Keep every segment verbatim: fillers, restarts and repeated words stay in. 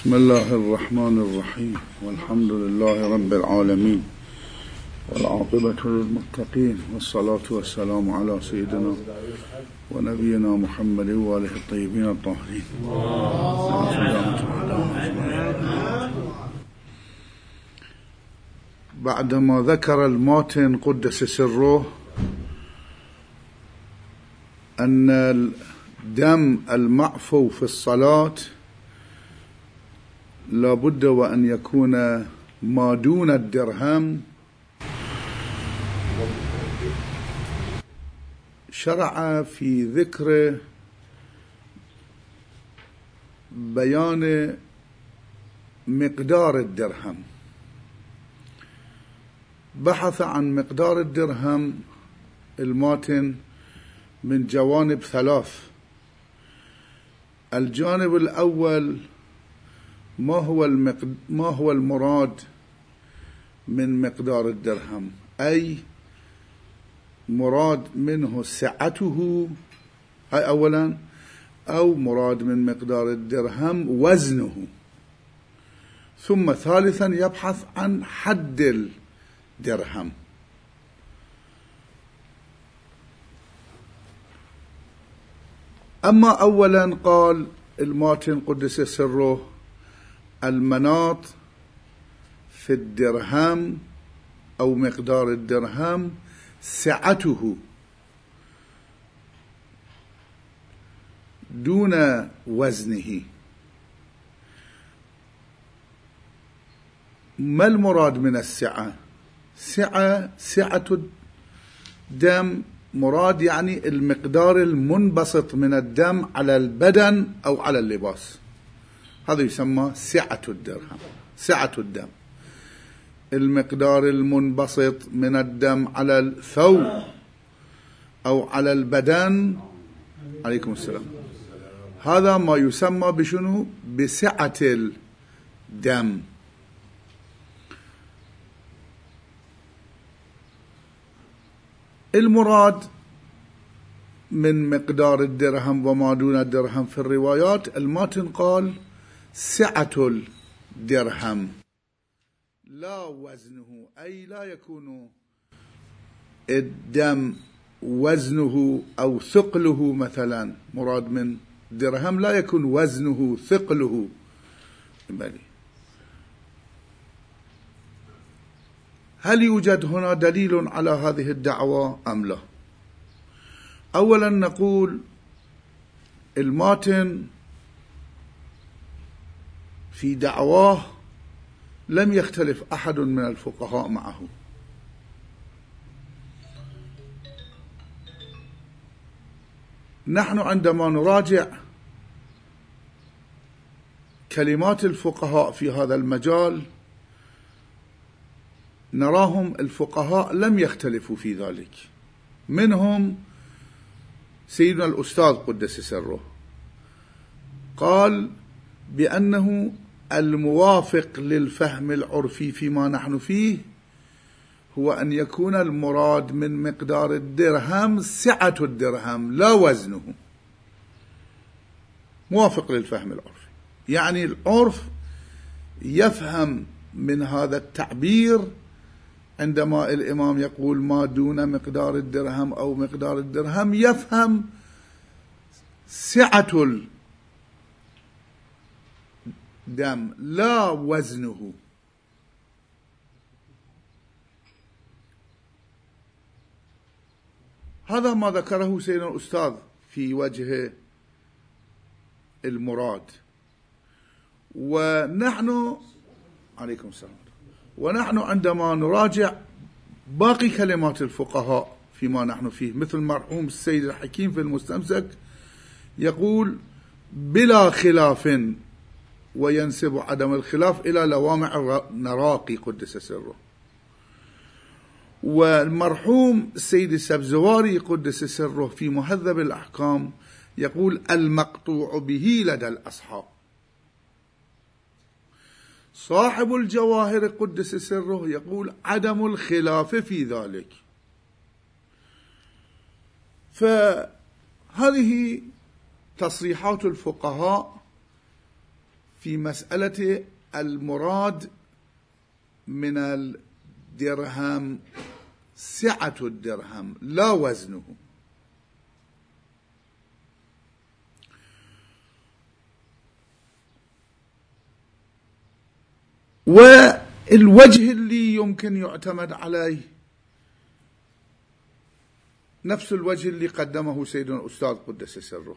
بسم الله الرحمن الرحيم، والحمد لله رب العالمين، والعاقبة للمتقين، والصلاة والسلام على سيدنا ونبينا محمد وآله الطيبين الطاهرين. بعدما ذكر الماتن قدس سره أن الدم المعفو في الصلاة لا بد وأن يكون ما دون الدرهم، شرع في ذكر بيان مقدار الدرهم. بحث عن مقدار الدرهم الماتن من جوانب ثلاث. الجانب الأول ما هو المقد... ما هو المراد من مقدار الدرهم، أي مراد منه سعته أي أولا، أو مراد من مقدار الدرهم وزنه، ثم ثالثا يبحث عن حد الدرهم. أما أولا قال الماتن قدس سره المناط في الدرهم أو مقدار الدرهم سعته دون وزنه. ما المراد من السعة؟ سعة سعة الدم مراد يعني المقدار المنبسط من الدم على البدن أو على اللباس، هذا يسمى سعة الدرهم، سعة الدم، المقدار المنبسط من الدم على الثوب أو على البدن. عليكم السلام. هذا ما يسمى بشنو؟ بسعة الدم. المراد من مقدار الدرهم وما دون الدرهم في الروايات، الماتن قال سعة الدرهم لا وزنه، أي لا يكون الدم وزنه أو ثقله. مثلا مراد من درهم لا يكون وزنه ثقله. هل يوجد هنا دليل على هذه الدعوة أم لا؟ أولا نقول الماتن في دعواه لم يختلف أحد من الفقهاء معه. نحن عندما نراجع كلمات الفقهاء في هذا المجال نراهم الفقهاء لم يختلفوا في ذلك. منهم سيدنا الأستاذ قدس سره قال بأنه الموافق للفهم العرفي فيما نحن فيه هو أن يكون المراد من مقدار الدرهم سعة الدرهم لا وزنه، موافق للفهم العرفي. يعني العرف يفهم من هذا التعبير عندما الإمام يقول ما دون مقدار الدرهم أو مقدار الدرهم، يفهم سعة الدم لا وزنه. هذا ما ذكره سيدنا الأستاذ في وجه المراد. ونحن عليكم السلام ونحن عندما نراجع باقي كلمات الفقهاء فيما نحن فيه، مثل مرحوم السيد الحكيم في المستمسك يقول بلا خلاف، وينسب عدم الخلاف إلى لوامع النراقي قدس سره. والمرحوم السيد السبزواري قدس سره في مهذب الأحكام يقول المقطوع به لدى الأصحاب. صاحب الجواهر قدس سره يقول عدم الخلاف في ذلك. فهذه تصريحات الفقهاء في مسألة المراد من الدرهم سعة الدرهم لا وزنه. والوجه اللي يمكن يعتمد عليه نفس الوجه اللي قدمه سيدنا الأستاذ قدس سره،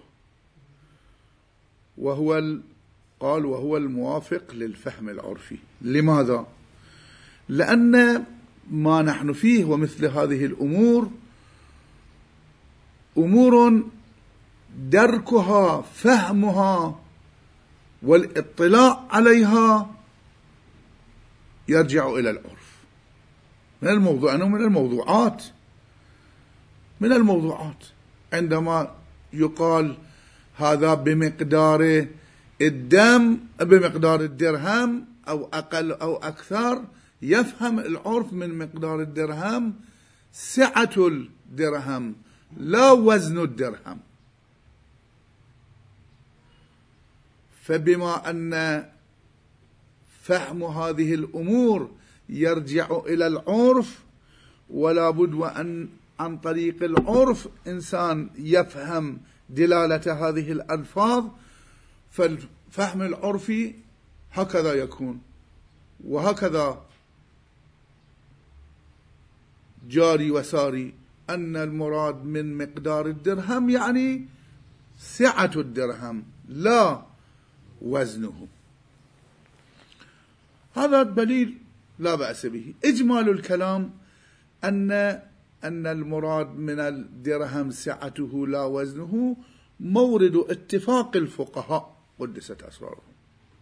وهو قال وهو الموافق للفهم العرفي. لماذا؟ لأن ما نحن فيه ومثل هذه الأمور أمور دركها فهمها والاطلاع عليها يرجع إلى العرف. من الموضوع أنه من الموضوعات من الموضوعات عندما يقال هذا بمقدار الدم بمقدار الدرهم أو أقل أو أكثر، يفهم العرف من مقدار الدرهم سعة الدرهم لا وزن الدرهم. فبما أن فهم هذه الأمور يرجع إلى العرف، ولا بد وأن عن طريق العرف إنسان يفهم دلالة هذه الألفاظ، فالفهم العرفي هكذا يكون، وهكذا جاري وساري أن المراد من مقدار الدرهم يعني سعة الدرهم لا وزنه. هذا دليل لا بأس به. إجمال الكلام أن أن المراد من الدرهم سعته لا وزنه مورد اتفاق الفقهاء قدست أسرارهم.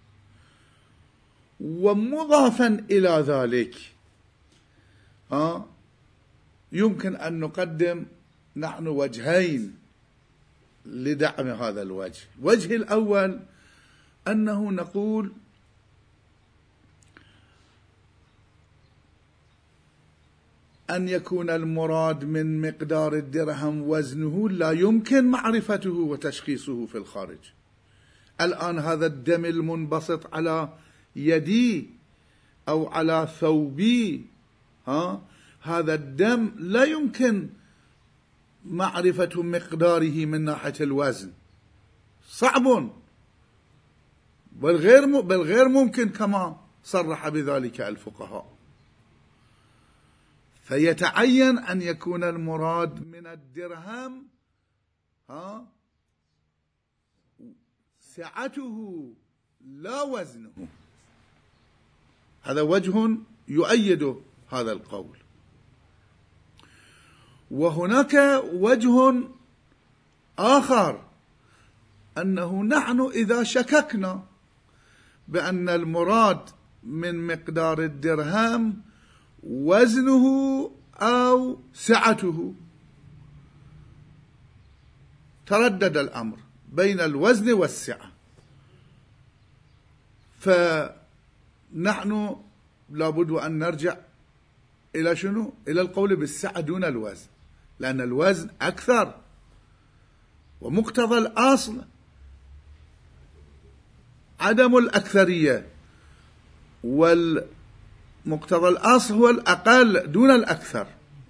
ومضافا إلى ذلك ها يمكن أن نقدم نحن وجهين لدعم هذا الوجه. الوجه الأول أنه نقول أن يكون المراد من مقدار الدرهم وزنه لا يمكن معرفته وتشخيصه في الخارج. الآن هذا الدم المنبسط على يدي أو على ثوبي، ها هذا الدم لا يمكن معرفة مقداره من ناحية الوزن، صعب بل غير بل غير ممكن كما صرح بذلك الفقهاء. فيتعين أن يكون المراد من الدرهم ها سعته لا وزنه. هذا وجه يؤيد هذا القول. وهناك وجه آخر أنه نحن إذا شككنا بأن المراد من مقدار الدرهم وزنه أو سعته، تردد الأمر بين الوزن والسعة، فنحن لابد أن نرجع إلى شنو؟ إلى القول بالسعة دون الوزن، لأن الوزن أكثر، ومقتضى الأصل عدم الأكثرية، والمقتضى الأصل هو الأقل دون الأكثر.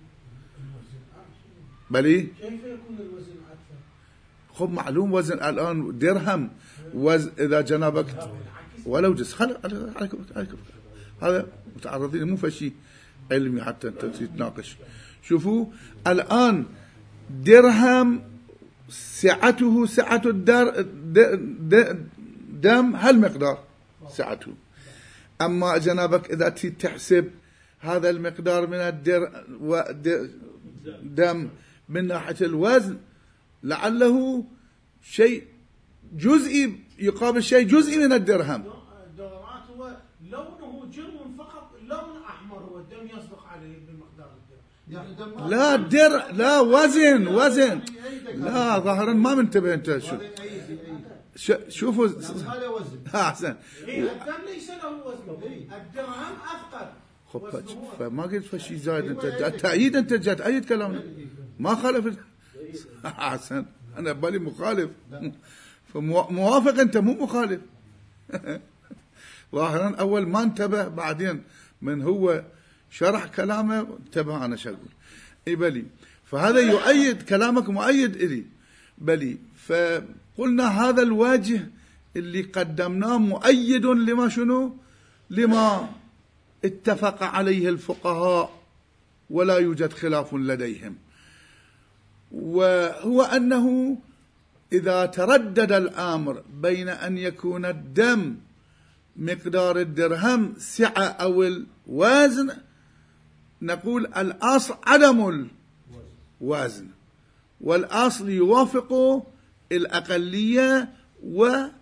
بلي كيف يكون الوزن أكثر؟ خب معلوم وزن الآن درهم وزن إذا جنابك ولو جس خل عليكم عليكم هذا متعرضين مو فشي علمي حتى تتناقش. شوفوا الآن درهم سعته سعة الدر دم هالمقدار سعته، أما جنابك إذا تحسب هذا المقدار من الدر دم من ناحية الوزن لعله شيء جزئي يقابل شيء جزئي من الدرهم. الدورات هو لونه جرم فقط، لون أحمر هو الدم يصدق عليه بمقدار الدم. يعني لا در لا وزن وزن لا ظاهرا ما منتبه انت. شو شوفوا هذا وزن احسن. الدم ليس له وزن، الدرهم أثقل. خب فما قلت فشي زايد انت تأييد، انت جات أيد كلامنا ما خالف. احسن انا بالي مخالف، فموافق انت مو مخالف. ظاهرا أول ما انتبه، بعدين من هو شرح كلامه انتبه أنا شغل. إي بلي، فهذا يؤيد كلامك، مؤيد إلي بلي. فقلنا هذا الواجه اللي قدمناه مؤيد لما شنو؟ لما اتفق عليه الفقهاء ولا يوجد خلاف لديهم، وهو أنه إذا تردد الأمر بين أن يكون الدم مقدار الدرهم سعة أو الوزن، نقول الأصل عدم الوزن، والأصل يوافق الأقلية وهي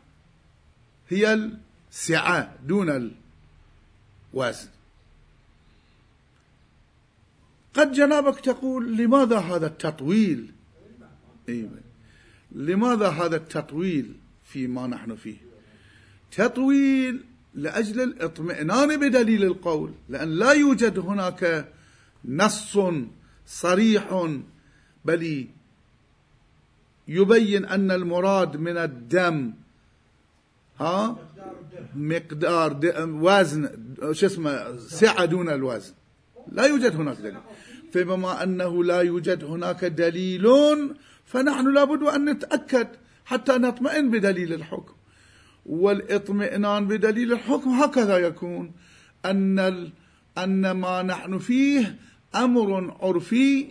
السعة دون الوزن. قد جنابك تقول لماذا هذا التطويل؟ لماذا هذا التطويل فيما نحن فيه؟ تطويل لأجل الاطمئنان بدليل القول، لأن لا يوجد هناك نص صريح بل يبين أن المراد من الدم ها مقدار وزن شو اسمه سعة دون الوزن، لا يوجد هناك دليل. فبما أنه لا يوجد هناك دليل فنحن لابد أن نتأكد حتى نطمئن بدليل الحكم. والاطمئنان بدليل الحكم هكذا يكون أن أن ما نحن فيه أمر عرفي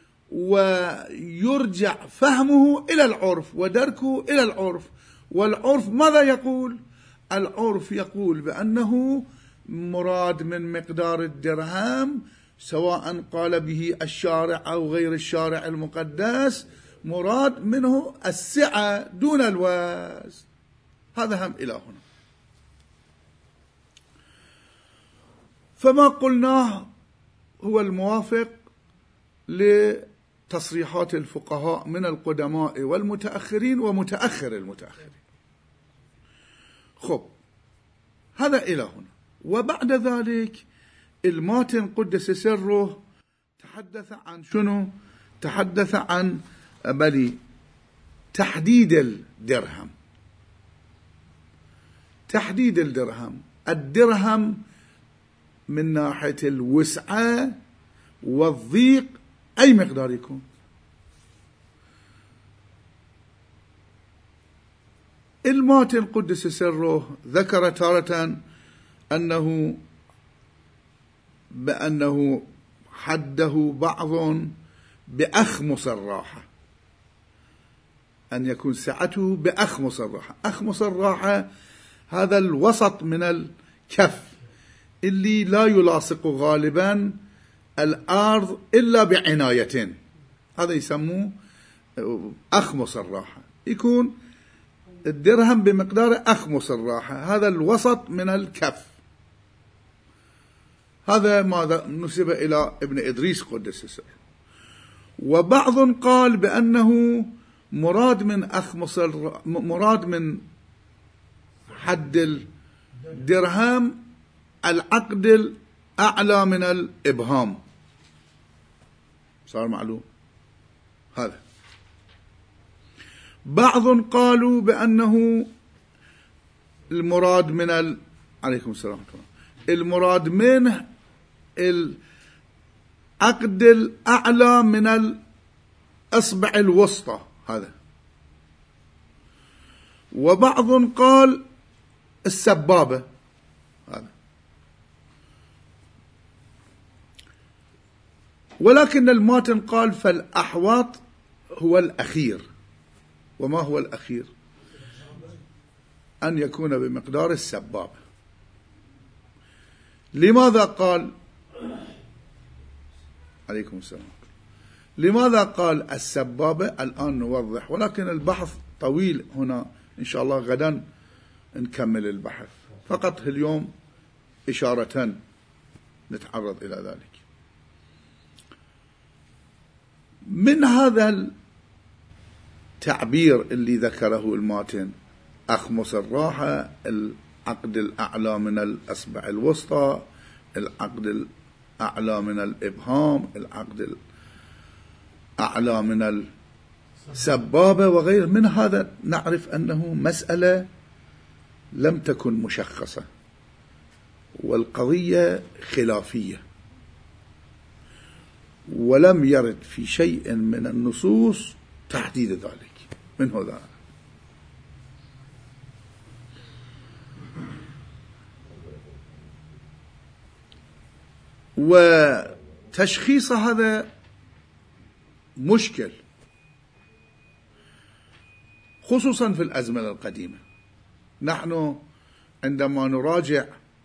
ويرجع فهمه إلى العرف ودركه إلى العرف. والعرف ماذا يقول؟ العرف يقول بأنه مراد من مقدار الدرهم، سواء قال به الشارع أو غير الشارع المقدس، مراد منه السعة دون الوزن. هذا هم إلى هنا. فما قلناه هو الموافق لتصريحات الفقهاء من القدماء والمتأخرين ومتأخر المتأخرين. خب، هذا إلى هنا. وبعد ذلك الماتن قدس سره تحدث عن شنو؟ تحدث عن بلي تحديد الدرهم. تحديد الدرهم، الدرهم من ناحية الوسعة والضيق أي مقدار يكون. الماتن قدس سره ذكر تارة أنه بأنه حده بعض بأخمص الراحة، أن يكون سعته بأخمص الراحة. أخمص الراحة هذا الوسط من الكف اللي لا يلاصق غالبا الأرض إلا بعناية، هذا يسموه أخمص الراحة. يكون الدرهم بمقدار أخمص الراحة، هذا الوسط من الكف. هذا ما نسب إلى ابن إدريس قدس سره. وبعض قال بأنه مراد من أخمص مراد من حد الدرهم العقد الأعلى من الإبهام. صار معلوم هذا. بعض قالوا بأنه المراد من ال... عليكم السلام المراد منه العقد الأعلى من الأصبع الوسطى هذا. وبعض قال السبابة هذا. ولكن الماتن قال فالأحوط هو الأخير. وما هو الأخير؟ أن يكون بمقدار السبابة. لماذا قال عليكم السلام لماذا قال السبابة؟ الآن نوضح، ولكن البحث طويل هنا، إن شاء الله غدا نكمل البحث، فقط اليوم إشارة نتعرض إلى ذلك. من هذا التعبير اللي ذكره الماتن، أخمص الراحة، العقد الأعلى من الأصبع الوسطى، العقد الأعلى من الإبهام، العقد الأعلى من السبابة وغير من هذا، نعرف أنه مسألة لم تكن مشخصة، والقضية خلافية، ولم يرد في شيء من النصوص تحديد ذلك. من هو ذا؟ وتشخيص هذا مشكل، خصوصا في الأزمنة القديمة. نحن عندما نراجع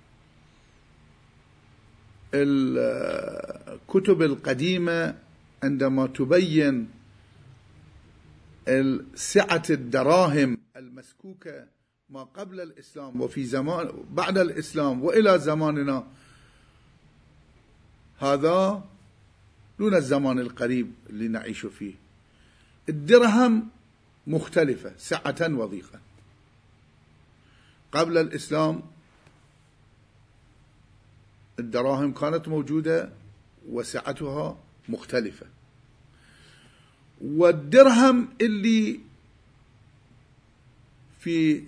الكتب القديمة عندما تبين سعة الدراهم المسكوكة ما قبل الإسلام وفي زمان بعد الإسلام وإلى زماننا هذا دون الزمان القريب اللي نعيش فيه، الدرهم مختلفة سعة وضيقة. قبل الإسلام الدراهم كانت موجودة وسعتها مختلفة، والدرهم اللي في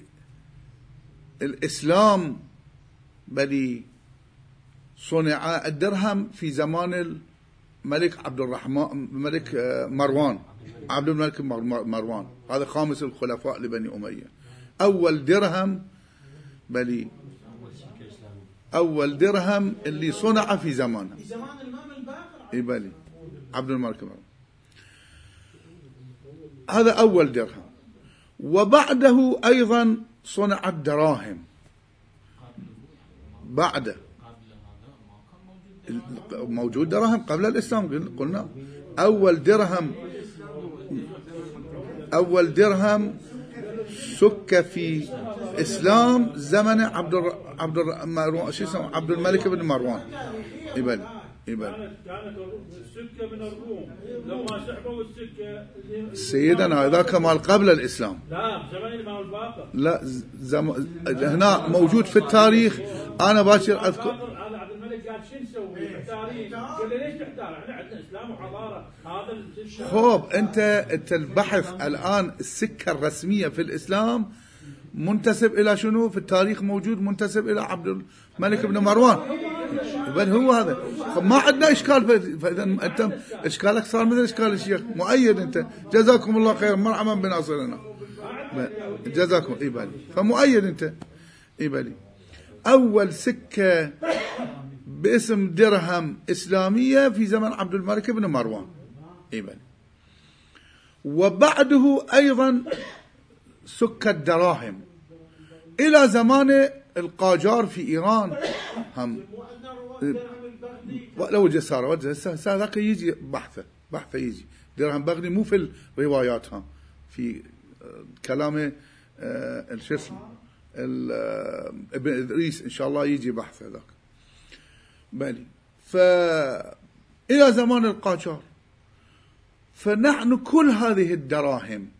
الإسلام بل صنع الدرهم في زمان الملك عبد الرحمن ملك مروان عبد الملك مروان، هذا خامس الخلفاء لبني أمية. أول درهم بل أول درهم اللي صنع في زمانه في زمان الإمام الباقر إبالي عبد الملك مروان، هذا أول درهم. وبعده أيضا صنع الدراهم بعد موجود دراهم قبل الإسلام. قلنا أول درهم أول درهم سك في إسلام زمن عبد عبد مروان شو اسمه عبد الملك بن مروان. إبل إبل كانت السكة من الروم لما سحبوا السكة سيدنا ذاك مال قبل الإسلام. لا زمن الإمام الباقر. لا زم... هنا موجود في التاريخ. أنا باكر أذكر أنا عبد الملك قال شو نسوي في التاريخ؟ قال لي ليش تحتار؟ احنا عندنا إسلام وحضارة. هذا خوب أنت أنت البحث الآن السكة الرسمية في الإسلام منتسب إلى شنو؟ في التاريخ موجود منتسب إلى عبد الملك بن مروان. بل هو هذا ما عندنا إشكال. فإذا أنت إشكالك صار مثل إشكال الشيخ مؤيد. أنت جزاكم الله خير مرحبا بناصرنا جزاكم إيبالي. فمؤيد أنت إيبالي. أول سكة باسم درهم إسلامية في زمن عبد الملك بن مروان إيبالي. وبعده أيضا سك الدراهم إلى زمان القاجار في إيران. هم لو جسارة وجه ذاك يجي بحثه بحثه يجي درهم بغني مو في الروايات ها في كلامه شو اسمه ابن إدريس إن شاء الله يجي بحثه ذاك بالي. فإلى زمان القاجار. فنحن كل هذه الدراهم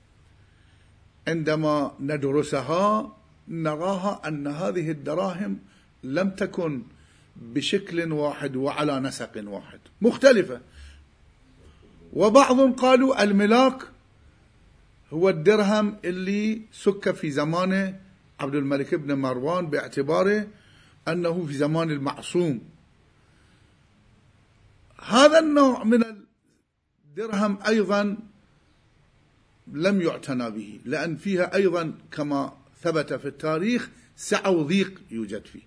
عندما ندرسها نراها أن هذه الدراهم لم تكن بشكل واحد وعلى نسق واحد مختلفة. وبعضهم قالوا الملاك هو الدرهم اللي سك في زمان عبد الملك بن مروان باعتباره أنه في زمان المعصوم. هذا النوع من الدرهم أيضا لم يعتنى به، لأن فيها أيضا كما ثبت في التاريخ سعة وضيق يوجد فيه.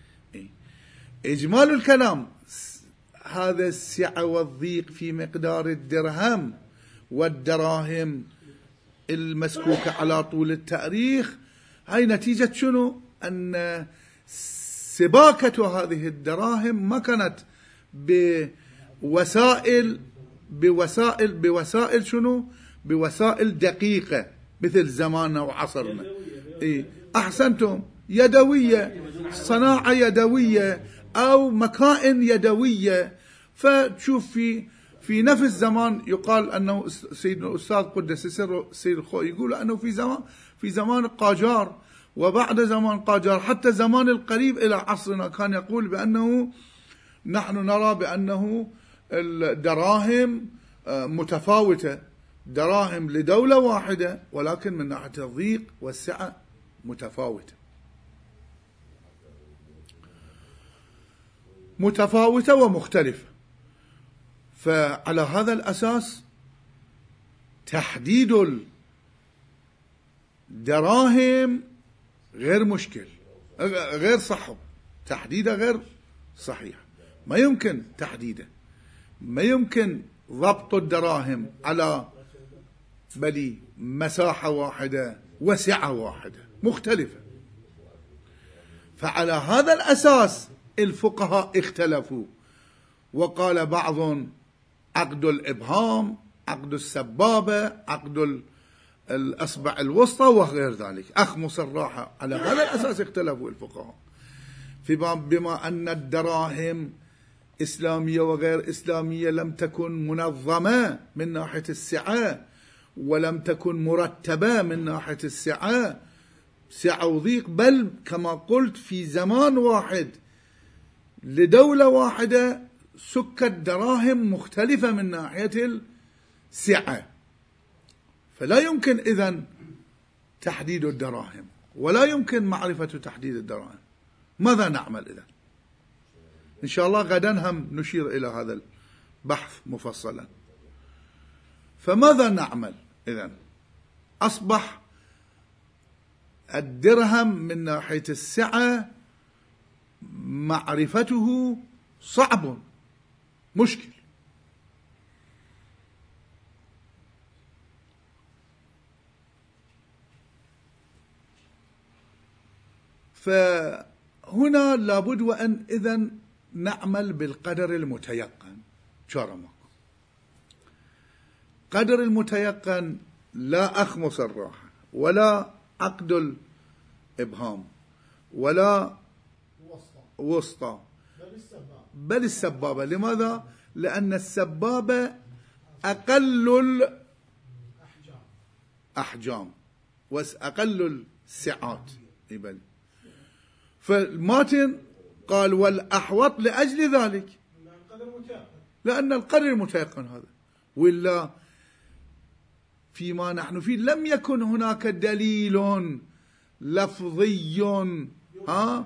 إجمال الكلام هذا السعة والضيق في مقدار الدرهم والدراهم المسكوكة على طول التاريخ هاي نتيجة شنو؟ أن سباكة هذه الدراهم ما كانت بوسائل بوسائل بوسائل شنو؟ بوسائل دقيقة مثل زماننا وعصرنا. إيه أحسنتم، يدوية، صناعة يدوية أو مكائن يدوية. فتشوف في في نفس الزمان يقال أنه سيدنا الأستاذ قدس سره سيد الخوئي يقول أنه في زمان في زمان القاجار وبعد زمان قاجار حتى زمان القريب إلى عصرنا كان يقول بأنه نحن نرى بأنه الدراهم متفاوتة، دراهم لدولة واحدة ولكن من ناحية الضيق والسعة متفاوتة. متفاوتة ومختلفة. فعلى هذا الأساس تحديد الدراهم غير مشكل، غير صحب، تحديده غير صحيح، ما يمكن تحديده، ما يمكن ضبط الدراهم على بل مساحة واحدة وسعة واحدة مختلفة. فعلى هذا الأساس الفقهاء اختلفوا، وقال بعض عقد الإبهام، عقد السبابة، عقد الأصبع الوسطى وغير ذلك، أخمص الراحة. على هذا الأساس اختلفوا الفقهاء، بما أن الدراهم إسلامية وغير إسلامية لم تكن منظمة من ناحية السعة، ولم تكن مرتبة من ناحية السعة، سعة وضيق، بل كما قلت في زمان واحد لدولة واحدة سكت دراهم مختلفة من ناحية السعة. فلا يمكن إذن تحديد الدراهم، ولا يمكن معرفة تحديد الدراهم. ماذا نعمل إذن؟ إن شاء الله غدا هم نشير إلى هذا البحث مفصلا. فماذا نعمل إذن؟ أصبح الدرهم من ناحية السعة معرفته صعب، مشكل. فهنا لابد وأن إذن نعمل بالقدر المتيقن. شارمك قدر المتيقن، لا أخمص الراحة، ولا عقد الإبهام، ولا وسطى، بل السبابة. لماذا؟ لأن السبابة أقل الأحجام وأقل السعات. فالماتن قال والأحوط لأجل ذلك، لأن القدر المتيقن هذا. ولا فيما نحن فيه لم يكن هناك دليل لفظي ها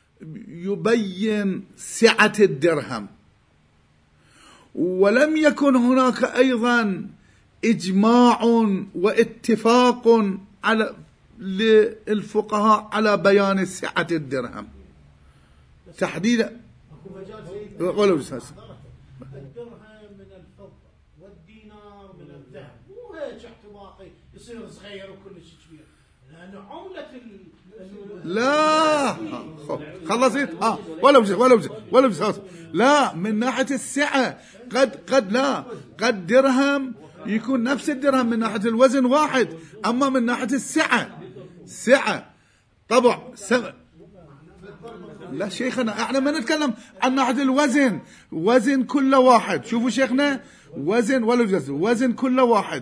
يبين سعة الدرهم، ولم يكن هناك أيضا إجماع واتفاق على للفقهاء على بيان سعة الدرهم تحديدا. ولو الدرهم من الفضة والدينار من الذهب، مو هيك احتباطي يصير صغير وكل شيء كبير، لأنه عملة ال... لا خلصت اه ولو ولو ولو لا، من ناحية السعة قد قد لا قد درهم يكون نفس الدرهم من ناحية الوزن واحد، أما من ناحية السعة سعة طبع سعة. لا شيخنا احنا ما نتكلم عن ناحية الوزن، وزن كل واحد. شوفوا شيخنا وزن ولا وزن كل واحد.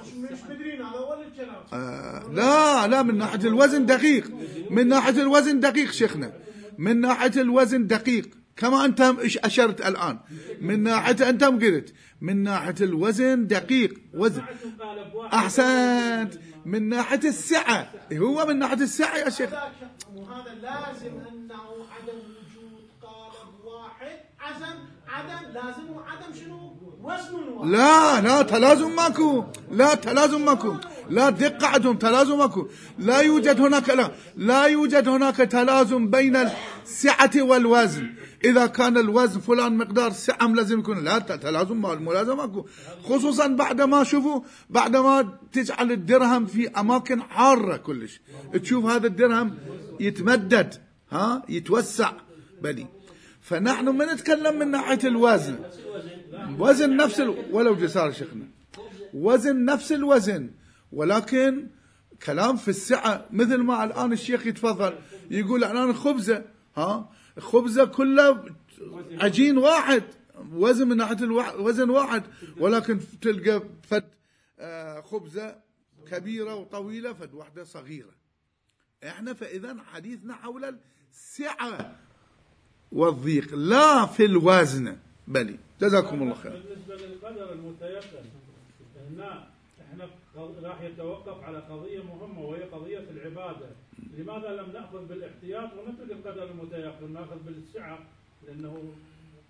آه لا لا من ناحية الوزن دقيق، من ناحية الوزن دقيق شيخنا، من ناحية الوزن دقيق كما أنت أشرت الآن. من ناحية أنت قلت من ناحية الوزن دقيق وزن أحسنت. من ناحية السعة هو من ناحية السعة يا شيخ. وهذا لازم أنه عدم وجود قالب واحد، عزم عدم لازم وعدم شنو وزن واحد. لا لا تلازم ماكو، لا تلازم ماكو، لا دقة عندهم تلازم ماكو. لا يوجد هناك لا لا يوجد هناك تلازم بين السعة والوزن. إذا كان الوزن فلان مقدار سعة لازم يكون لا تلازم مو لازم ماكو، خصوصا بعدما شوفوا بعدما تجعل الدرهم في أماكن حارة كلش، تشوف هذا الدرهم يتمدد ها يتوسع بدي. فنحن ما نتكلم من ناحية الوزن، وزن نفس ال... ولو جسار شيخنا وزن نفس الوزن، ولكن كلام في السعة. مثل ما الآن الشيخ يتفضل يقول الآن خبزة ها خبزة كلها عجين واحد، وزن من ناحية الوزن واحد، ولكن تلقى فد خبزة كبيرة وطويلة فد واحدة صغيرة. احنا فإذا حديثنا حول السعة والضيق لا في الوزن. بلي جزاكم الله خير. بالنسبة للقدر المتيقن هنا احنا راح يتوقف على قضية مهمة وهي قضية العبادة. لماذا لم نأخذ بالاحتياط ونترك القدر المتيقن، نأخذ بالسعة؟ لأنه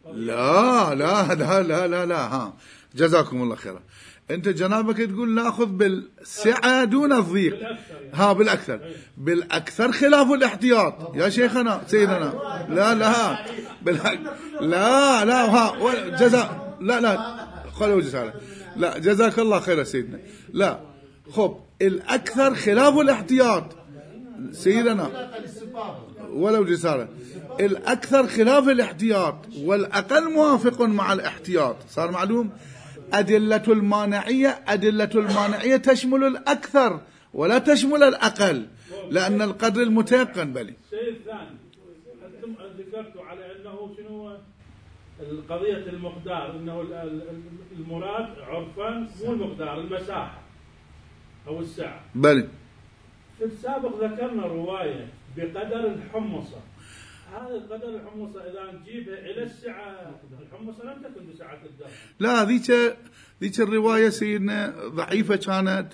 لا لا لا لا لا لا ها جزاكم الله خيرا. انت جنابك تقول ناخذ بالسعة دون الضيق، ها بالأكثر، بالأكثر خلاف الاحتياط يا شيخنا سيدنا. لا لا بالأك... لا لا ها جزاء لا لا خلوا جزاك لا جزاك الله خير سيدنا. لا خب الأكثر خلاف الاحتياط سيدنا ولو جسارة، الأكثر خلاف الاحتياط والأقل موافق مع الاحتياط. صار معلوم؟ أدلة المانعية أدلة المانعية تشمل الأكثر ولا تشمل الأقل، لأن القدر المتيقن. بلي الشيء الثاني أنتم ذكرتوا على أنه شنو القضية المقدار، أنه المراد عرفا مو المقدار، المساحة أو السعة. بلي في السابق ذكرنا رواية بقدر الحمصة. هذا القدر الحمصة إذا نجيبها إلى السعة، الحمصة لم تكن بسعة الدرهم. لا ذيك ذيك الرواية سيدنا ضعيفة كانت.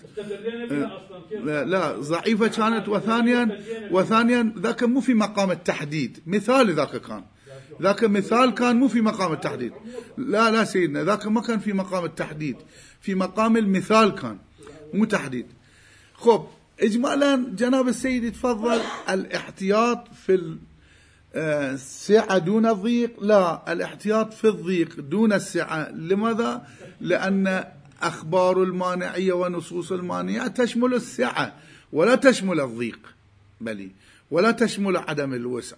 لا لا ضعيفة كانت، وثانيا وثانيا ذاك مو في مقام التحديد، مثال ذاك كان ذاك مثال كان مو في مقام التحديد. لا لا سيدنا ذاك ما كان في مقام التحديد، في مقام المثال كان مو تحديد. خب إجمالا جناب السيد يتفضل الاحتياط في السعة دون الضيق، لا الاحتياط في الضيق دون السعة. لماذا؟ لأن أخبار المانعية ونصوص المانعية تشمل السعة ولا تشمل الضيق، بلي ولا تشمل عدم الوسع.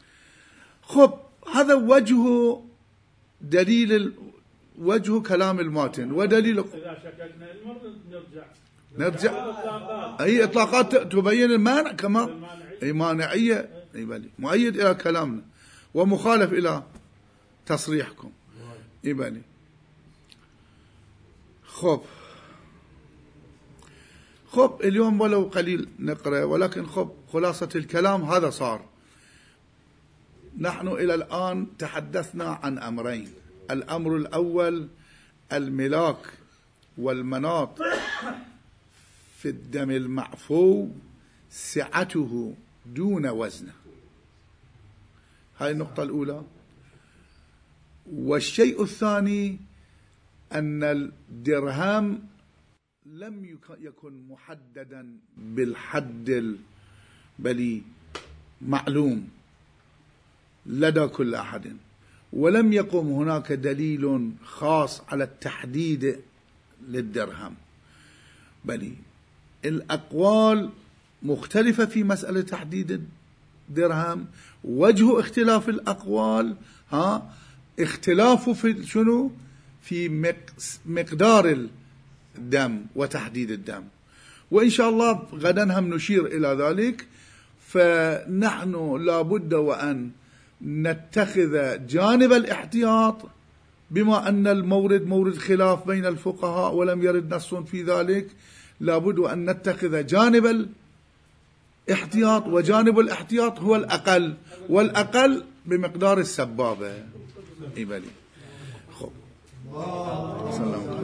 خب هذا وجه دليل وجه كلام الماتن ودليل. إذا شككنا المرة نرجع نرجع أي إطلاقات تبين المانع كما أي مانعية، أي بلي مؤيد إلى كلامنا ومخالف إلى تصريحكم، أي بلي. خب خب اليوم ولو قليل نقرأ، ولكن خب خلاصة الكلام هذا صار. نحن إلى الآن تحدثنا عن أمرين. الأمر الأول الملاك والمناط في الدم المعفو سعته دون وزنه، هاي النقطة الأولى. والشيء الثاني أن الدرهم لم يكن محددا بالحد بل معلوم لدى كل أحد، ولم يقم هناك دليل خاص على التحديد للدرهم، بل الأقوال مختلفة في مسألة تحديد الدرهم. وجه اختلاف الأقوال ها اختلاف في شنو؟ في مقدار الدم وتحديد الدم، وإن شاء الله غدا هم نشير إلى ذلك. فنحن لابد وأن نتخذ جانب الاحتياط، بما أن المورد مورد خلاف بين الفقهاء ولم يرد نص في ذلك، لابد أن نتخذ جانب الاحتياط، وجانب الاحتياط هو الأقل، والأقل بمقدار السبابة. إبالي خب